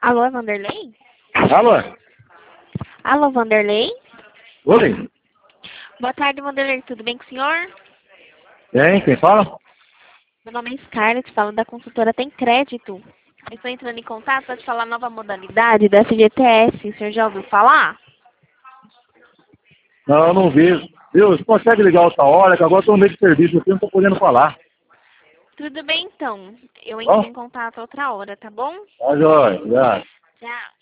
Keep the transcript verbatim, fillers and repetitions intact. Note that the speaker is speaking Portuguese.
Alô, Vanderlei? Alô? Alô, Vanderlei? Oi? Boa tarde, Vanderlei. Tudo bem com o senhor? Quem? Quem fala? Meu nome é Scarlett, falo da consultora Tem Crédito. Eu estou entrando em contato para te falar a nova modalidade da F G T S. O senhor já ouviu falar? Não, eu não vi. Viu? Você consegue ligar outra hora, que agora eu estou no meio de serviço, eu não estou podendo falar. Tudo bem, então. Eu entro Ó, em contato outra hora, tá bom? tá jóia, já. Tchau.